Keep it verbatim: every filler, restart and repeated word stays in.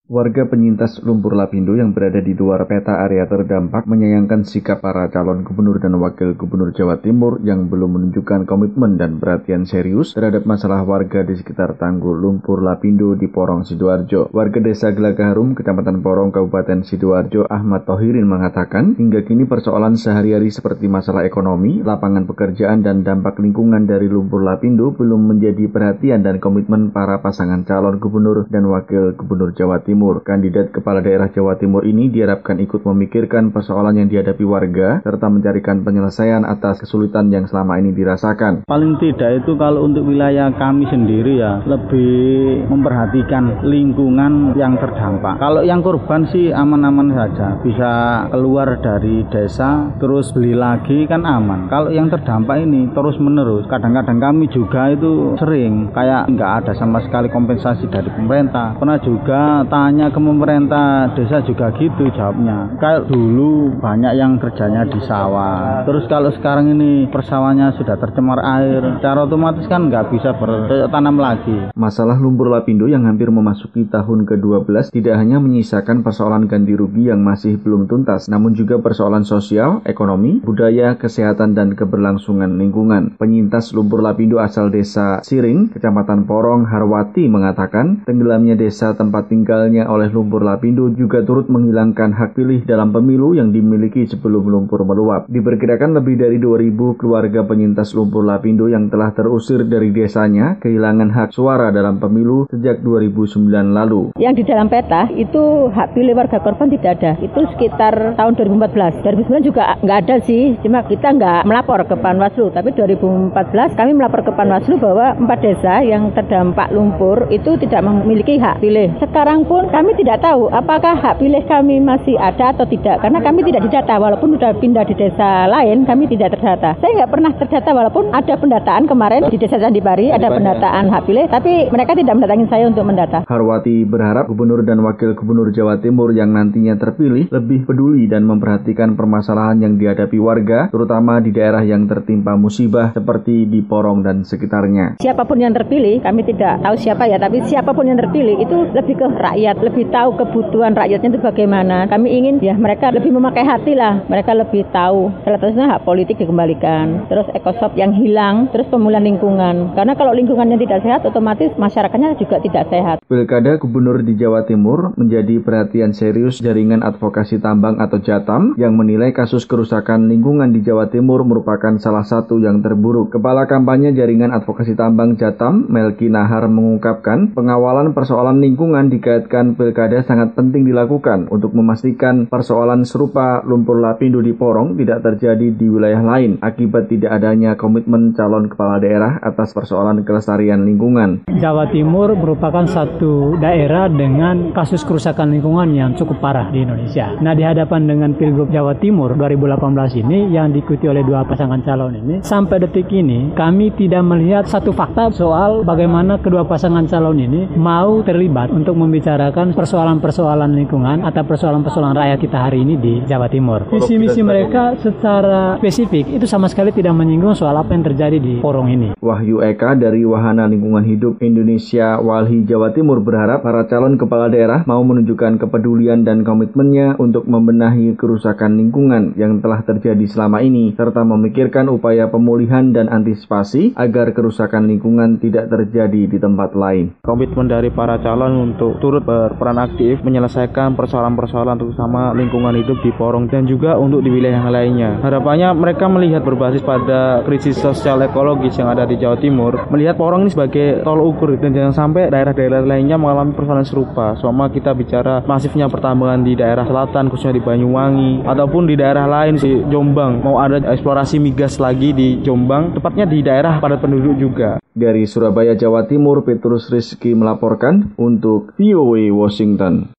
Warga penyintas lumpur lapindo yang berada di luar peta area terdampak menyayangkan sikap para calon gubernur dan wakil gubernur Jawa Timur yang belum menunjukkan komitmen dan perhatian serius terhadap masalah warga di sekitar tanggul lumpur lapindo di Porong, Sidoarjo. Warga desa Gelagaharum, Kecamatan Porong, Kabupaten Sidoarjo, Ahmad Tohirin mengatakan, hingga kini persoalan sehari-hari seperti masalah ekonomi, lapangan pekerjaan, dan dampak lingkungan dari lumpur lapindo belum menjadi perhatian dan komitmen para pasangan calon gubernur dan wakil gubernur Jawa Timur. Kandidat kepala daerah Jawa Timur ini diharapkan ikut memikirkan persoalan yang dihadapi warga serta mencarikan penyelesaian atas kesulitan yang selama ini dirasakan. Paling tidak itu kalau untuk wilayah kami sendiri ya lebih memperhatikan lingkungan yang terdampak. Kalau yang korban sih aman-aman saja, bisa keluar dari desa terus beli lagi kan aman. Kalau yang terdampak ini terus menerus, kadang-kadang kami juga itu sering kayak nggak ada sama sekali kompensasi dari pemerintah. Pernah juga tanya ke pemerintah desa juga gitu jawabnya. Kayak dulu banyak yang kerjanya di sawah. Terus kalau sekarang ini persawahannya sudah tercemar air, secara otomatis kan nggak bisa bertanam lagi. Masalah lumpur lapindo yang hampir memasuki tahun ke dua belas tidak hanya menyisakan persoalan ganti rugi yang masih belum tuntas, namun juga persoalan sosial, ekonomi, budaya, kesehatan, dan keberlangsungan lingkungan. Penyintas lumpur lapindo asal desa Siring, Kecamatan Porong, Harwati mengatakan, tenggelamnya desa tempat tinggalnya oleh lumpur lapindo juga turut menghilangkan hak pilih dalam pemilu yang dimiliki sebelum lumpur meluap. Diperkirakan lebih dari dua ribu keluarga penyintas lumpur lapindo yang telah terusir dari desanya kehilangan hak suara dalam pemilu sejak dua ribu sembilan lalu. Yang di dalam peta itu hak pilih warga korban tidak ada. Itu sekitar tahun dua ribu empat belas. dua ribu sembilan juga nggak ada sih, cuma kita nggak melapor ke Panwaslu. Tapi dua ribu empat belas kami melapor ke Panwaslu bahwa empat desa yang terdampak lumpur itu tidak memiliki hak pilih. Sekarang pun kami tidak tahu apakah hak pilih kami masih ada atau tidak, karena kami tidak didata. Walaupun sudah pindah di desa lain, kami tidak terdata. Saya nggak pernah terdata walaupun ada pendataan kemarin di desa Candipari, ada pendataan hak pilih, tapi mereka tidak mendatangi saya untuk mendata. Harwati berharap gubernur dan wakil gubernur Jawa Timur yang nantinya terpilih lebih peduli dan memperhatikan permasalahan yang dihadapi warga, terutama di daerah yang tertimpa musibah seperti di Porong dan sekitarnya. Siapapun yang terpilih, kami tidak tahu siapa ya, tapi siapapun yang terpilih itu lebih ke rakyat, lebih tahu kebutuhan rakyatnya itu bagaimana. Kami ingin ya mereka lebih memakai hati lah, mereka lebih tahu. Salah satunya hak politik dikembalikan, terus ekosop yang hilang, terus pemulihan lingkungan. Karena kalau lingkungannya tidak sehat, otomatis masyarakatnya juga tidak sehat. Pilkada gubernur di Jawa Timur menjadi perhatian serius jaringan advokasi tambang atau Jatam yang menilai kasus kerusakan lingkungan di Jawa Timur merupakan salah satu yang terburuk. Kepala kampanye jaringan advokasi tambang Jatam, Melki Nahar, mengungkapkan pengawalan persoalan lingkungan dikaitkan pilkada sangat penting dilakukan untuk memastikan persoalan serupa lumpur lapindo di Porong tidak terjadi di wilayah lain akibat tidak adanya komitmen calon kepala daerah atas persoalan kelestarian lingkungan. Jawa Timur merupakan satu daerah dengan kasus kerusakan lingkungan yang cukup parah di Indonesia. Nah, di hadapan dengan Pilgub Jawa Timur dua ribu delapan belas ini yang diikuti oleh dua pasangan calon ini, sampai detik ini kami tidak melihat satu fakta soal bagaimana kedua pasangan calon ini mau terlibat untuk membicarakan persoalan-persoalan lingkungan atau persoalan-persoalan rakyat kita hari ini di Jawa Timur. Visi-misi mereka secara spesifik itu sama sekali tidak menyinggung soal apa yang terjadi di Porong ini. Wahyu Eka dari Wahana Lingkungan Hidup Indonesia Walhi Jawa Timur berharap para calon kepala daerah mau menunjukkan kepedulian dan komitmennya untuk membenahi kerusakan lingkungan yang telah terjadi selama ini serta memikirkan upaya pemulihan dan antisipasi agar kerusakan lingkungan tidak terjadi di tempat lain. Komitmen dari para calon untuk turut berperan aktif menyelesaikan persoalan-persoalan terutama lingkungan hidup di Porong dan juga untuk di wilayah yang lainnya. Harapannya mereka melihat berbasis pada krisis sosial ekologis yang ada di Jawa Timur, melihat Porong ini sebagai tolak ukur dan jangan sampai daerah-daerah lainnya mengalami persoalan serupa. Selama kita bicara masifnya pertambangan di daerah selatan khususnya di Banyuwangi ataupun di daerah lain di Jombang, mau ada eksplorasi migas lagi di Jombang, tepatnya di daerah padat penduduk juga. Dari Surabaya, Jawa Timur, Petrus Rizky melaporkan untuk V O A Washington.